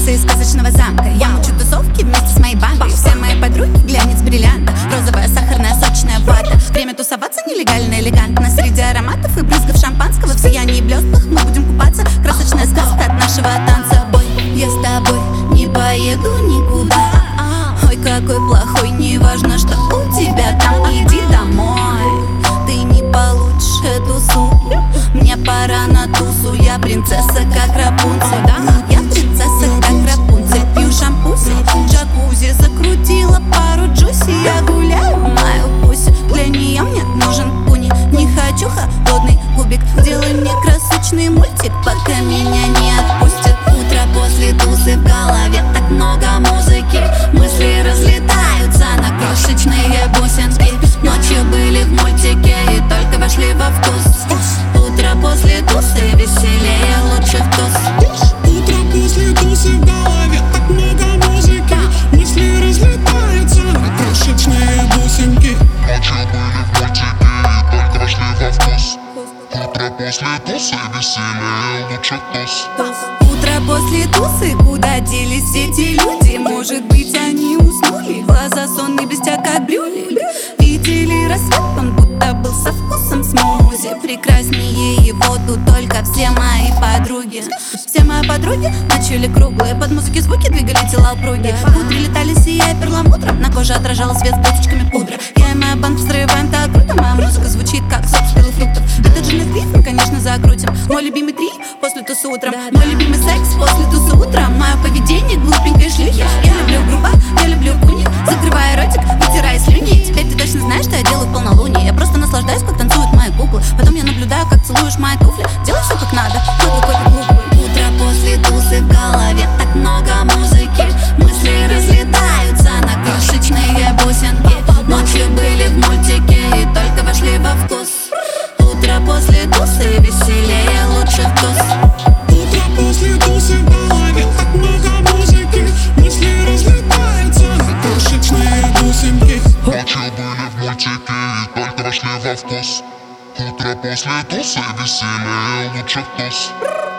принцесса из сказочного замка. Я мучу тусовки вместе с моей бандой. Все мои подруги глянец бриллианта. Розовая, сахарная, сочная вата. Время тусоваться нелегально, элегантно. Среди ароматов и брызгов шампанского. В сиянии блестных мы будем купаться. Красочная сказка от нашего танца. Бой, я с тобой не поеду никуда. Ой, какой плохой, не важно, что у тебя там. Иди домой, ты не получишь эту сумму. Мне пора на тусу, я принцесса как Рапунцель. Я принцесса как Рапунцель. Пью шампуси, джакузи, закрутила пару джуси. Я гуляю, мою пуси. Для нее мне нужен пуни. Не хочу холодный кубик. Делай мне красочный мультик, пока меня не отпустят. Утро после тусы, в голове так много музыки. Мысли разлетаются на крошечные бусинки. Ночью были в мультике и только вошли во вкус. Утро после тусы веселее лучших туз. Утро после тусы, в голове так много музыки. Мысли разлетаются на крошечные бусинки. Ночью были в мультике и только вошли во вкус. Утро после тусы веселее лучших туз. Утро после тусы, куда делись эти люди? Может быть, они уснули? Глаза сонные блестят, как брюли. Видели рассвет, он будто был со вкусом смузи. Прекраснее его тут только все мои подруги. Все мои подруги ночули круглые. Под музыки звуки двигали тела упруги. В утре летали, сияя перламутром. На коже отражала свет с точечками пудры. Я и моя банда взрываем так круто. Моя музыка звучит как сок спелых фруктов. Этот же клип мы, конечно, закрутим. Мой любимый три после тусы утром. Мой любимый секс после тусы утром. Мое поведение глупенькой шлюхи. Я люблю грубо, я люблю куни. Закрывая ротик, вытирая слюни. Теперь ты точно знаешь, что я делаю в полнолуние. Я просто наслаждаюсь, как танцуют мои куклы. Потом я наблюдаю, как целуешь мои туфли. Делай все как надо, мы какой-то глупый. Утро после тусы, в голове так много музыки. Мысли разлетаются на крошечные бусинки. Ночью были в мультике и только вошли во вкус. Утро после тусы веселее лучших туз. Утро после тусы, в голове так много музыки. Мысли разлетаются на крошечные бусинки. Ночью были в мультике и только вошли во вкус. Утро после тусы веселее лучших туз.